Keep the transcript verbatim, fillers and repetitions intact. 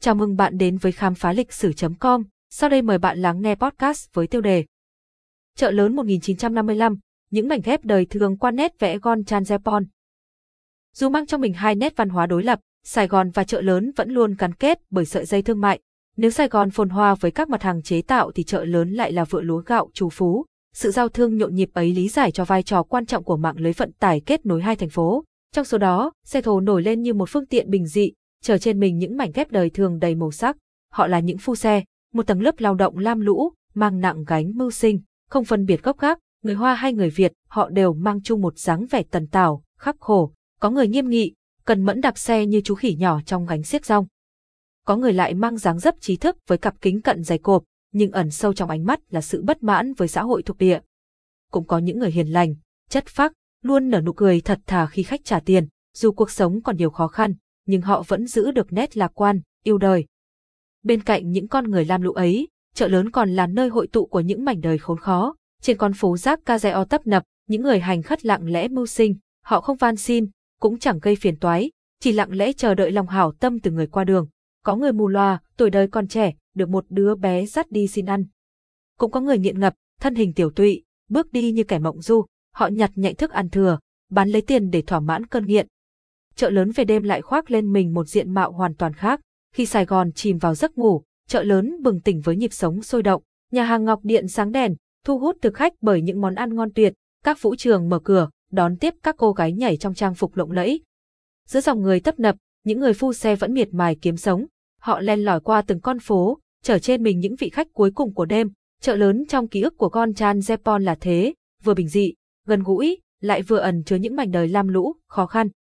Chào mừng bạn đến với khám phá lịch sử chấm com. Sau đây mời bạn lắng nghe podcast với tiêu đề Chợ lớn một nghìn chín trăm năm mươi lăm, những mảnh ghép đời thường qua nét vẽ Gonchanjepon. Dù mang trong mình hai nét văn hóa đối lập, Sài Gòn và chợ lớn vẫn luôn gắn kết bởi sợi dây thương mại. Nếu Sài Gòn phồn hoa với các mặt hàng chế tạo thì chợ lớn lại là vựa lúa gạo trù phú. Sự giao thương nhộn nhịp ấy lý giải cho vai trò quan trọng của mạng lưới vận tải kết nối hai thành phố. Trong số đó, xe thồ nổi lên như một phương tiện bình dị, chở trên mình những mảnh ghép đời thường đầy màu sắc. Họ là những phu xe, một tầng lớp lao động lam lũ, mang nặng gánh mưu sinh, không phân biệt gốc gác, người Hoa hay người Việt, họ đều mang chung một dáng vẻ tần tảo, khắc khổ. Có người nghiêm nghị, cần mẫn đạp xe như chú khỉ nhỏ trong gánh xiếc rong. Có người lại mang dáng dấp trí thức với cặp kính cận dày cộp, nhưng ẩn sâu trong ánh mắt là sự bất mãn với xã hội thuộc địa. Cũng có những người hiền lành, chất phác, luôn nở nụ cười thật thà khi khách trả tiền, dù cuộc sống còn nhiều khó khăn, nhưng họ vẫn giữ được nét lạc quan, yêu đời. Bên cạnh những con người lam lũ ấy, chợ lớn còn là nơi hội tụ của những mảnh đời khốn khó. Trên con phố rác Cazeo tấp nập, những người hành khất lặng lẽ mưu sinh, họ không van xin, cũng chẳng gây phiền toái, chỉ lặng lẽ chờ đợi lòng hảo tâm từ người qua đường. Có người mù loà, tuổi đời còn trẻ, được một đứa bé dắt đi xin ăn. Cũng có người nghiện ngập, thân hình tiểu tụy, bước đi như kẻ mộng du, họ nhặt nhạnh thức ăn thừa, bán lấy tiền để thỏa mãn cơn nghiện. Chợ lớn về đêm lại khoác lên mình một diện mạo hoàn toàn khác. Khi Sài Gòn chìm vào giấc ngủ, chợ lớn bừng tỉnh với nhịp sống sôi động, nhà hàng ngọc điện sáng đèn, thu hút thực khách bởi những món ăn ngon tuyệt, các vũ trường mở cửa, đón tiếp các cô gái nhảy trong trang phục lộng lẫy. Giữa dòng người tấp nập, những người phu xe vẫn miệt mài kiếm sống, họ len lỏi qua từng con phố, chở trên mình những vị khách cuối cùng của đêm. Chợ lớn trong ký ức của Gonchanjepon là thế, vừa bình dị, gần gũi, lại vừa ẩn chứa những mảnh đời lam lũ, khó khăn.